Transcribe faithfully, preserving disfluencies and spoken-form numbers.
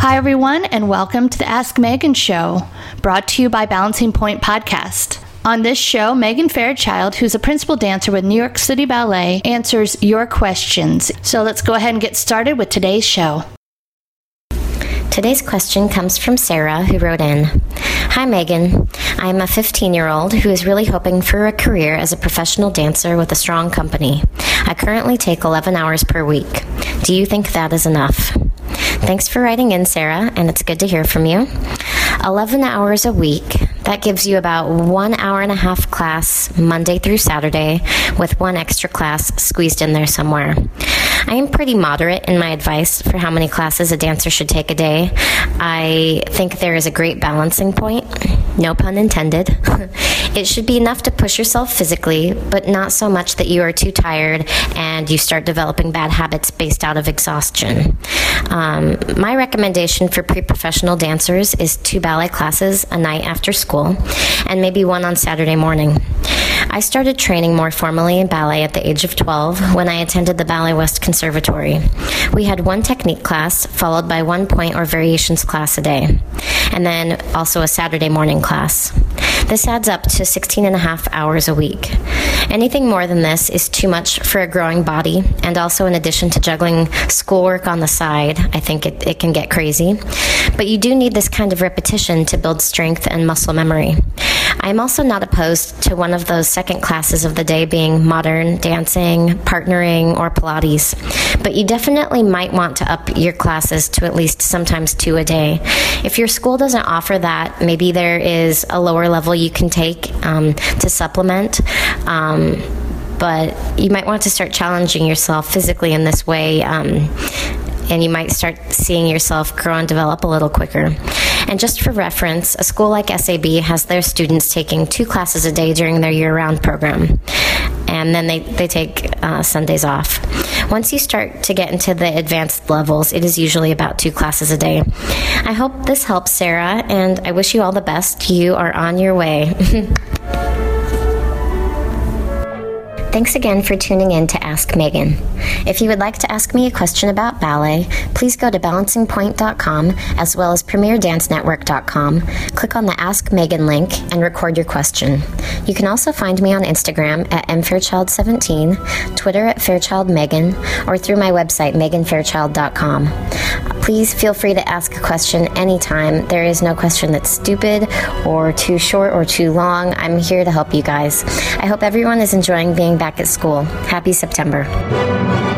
Hi, everyone, and welcome to the Ask Megan Show, brought to you by Balancing Point Podcast. On this show, Megan Fairchild, who's a principal dancer with New York City Ballet, answers your questions. So let's go ahead and get started with today's show. Today's question comes from Sarah, who wrote in, "Hi Megan, I am a fifteen-year-old who is really hoping for a career as a professional dancer with a strong company. I currently take eleven hours per week. Do you think that is enough?" Thanks for writing in, Sarah, and it's good to hear from you. eleven hours a week, that gives you about one hour and a half class Monday through Saturday with one extra class squeezed in there somewhere. I am pretty moderate in my advice for how many classes a dancer should take a day. I think there is a great balancing point, no pun intended. It should be enough to push yourself physically, but not so much that you are too tired and you start developing bad habits based out of exhaustion. Um, my recommendation for pre-professional dancers is two ballet classes a night after school and maybe one on Saturday morning. I started training more formally in ballet at the age of twelve when I attended the Ballet West Conservatory. We had one technique class followed by one point or variations class a day, and then also a Saturday morning class. This adds up to sixteen and a half hours a week. Anything more than this is too much for a growing body, and also in addition to juggling schoolwork on the side, I think it, it can get crazy. But you do need this kind of repetition to build strength and muscle memory. I'm also not opposed to one of those second classes of the day being modern dancing, partnering, or Pilates. But you definitely might want to up your classes to at least sometimes two a day. If your school doesn't offer that, maybe there is a lower level you can take um, to supplement. Um, but you might want to start challenging yourself physically in this way, um, and you might start seeing yourself grow and develop a little quicker. And just for reference, a school like S A B has their students taking two classes a day during their year-round program, and then they, they take uh, Sundays off. Once you start to get into the advanced levels, it is usually about two classes a day. I hope this helps, Sarah, and I wish you all the best. You are on your way. Thanks again for tuning in to Ask Megan. If you would like to ask me a question about ballet, please go to balancing point dot com as well as premier dance network dot com. Click on the Ask Megan link and record your question. You can also find me on Instagram at m fairchild seventeen, Twitter at Fairchild Megan, or through my website megan fairchild dot com. Please feel free to ask a question anytime. There is no question that's stupid or too short or too long. I'm here to help you guys. I hope everyone is enjoying being back at school. Happy September.